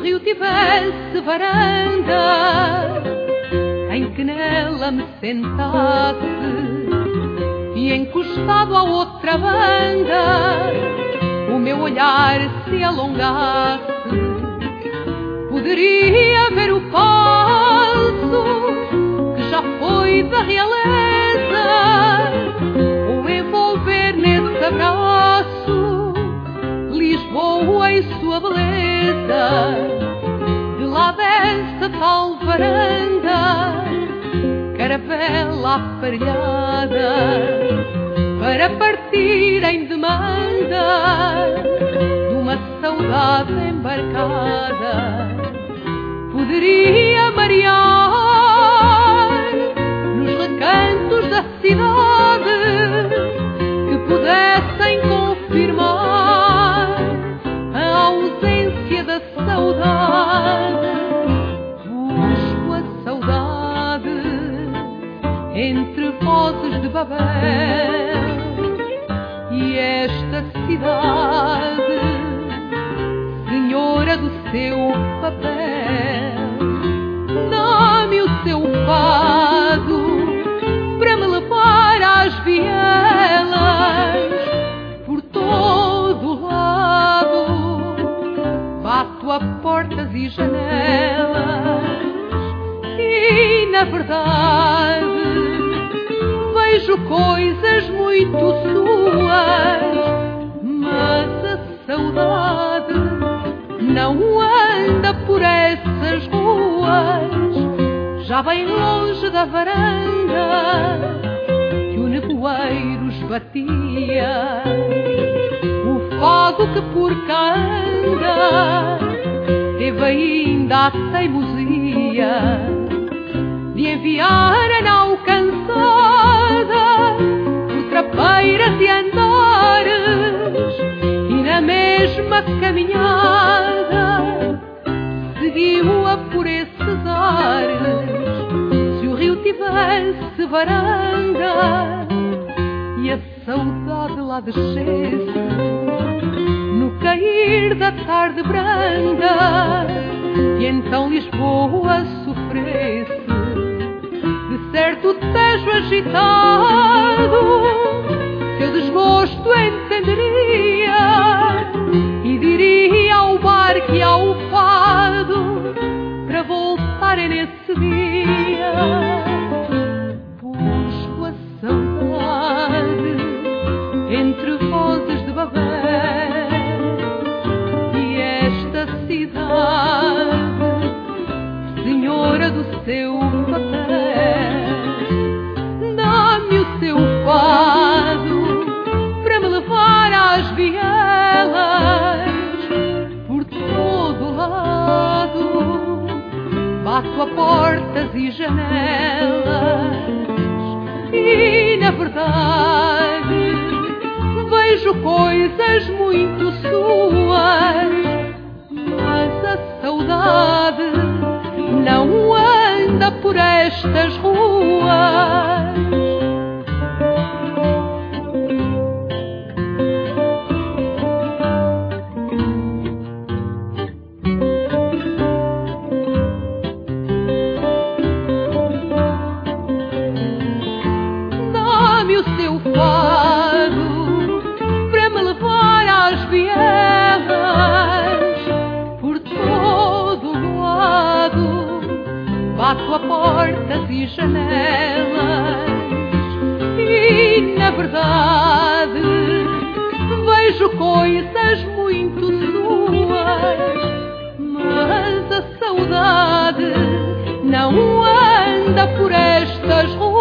rio tivesse varanda em que nela me sentasse e encostado à outra banda o meu olhar se alongasse, poderia ver o passo que já foi da realeza ou envolver nesse abraço Lisboa e sua beleza. De lá dessa tal varanda, caravela aparelhada para partir em demanda de uma saudade embarcada, poderia marear nos recantos da cidade que pudessem confirmar a ausência da saudade. Busco a saudade entre vozes de Babel e esta cidade, senhora do seu papel. Dá-me o seu fado para me levar às vielas por todo o lado. Bato a portas e janelas e, na verdade, vejo coisas muito suas, mas a saudade não anda por essas ruas, já bem longe da varanda que o nevoeiro esbatia. O fado que por cá anda teve ainda a teimosia de enviar a nau cansada por trapeiras e andares, e na mesma caminhada seguiu-a por esses ares. Se o rio tivesse varanda e a saudade lá descesse no cair da tarde branda, e então Lisboa sofresse de certo Tejo agitado, seu desgosto entenderia e diria ao barco e ao fado para voltarem nesse dia. Busco a saudade entre vozes de Babel e esta cidade, senhora do seu papel. Dá-me o seu fado para me levar às vielas por todo o lado. Bato a portas e janelas e, na verdade, vejo coisas muito suas, mas a saudade não anda por estas ruas. Dá-me o seu fado para me levar às vielas por todo o lado. Bato a portas e janelas e, na verdade, vejo coisas muito suas, mas a saudade não anda por estas ruas.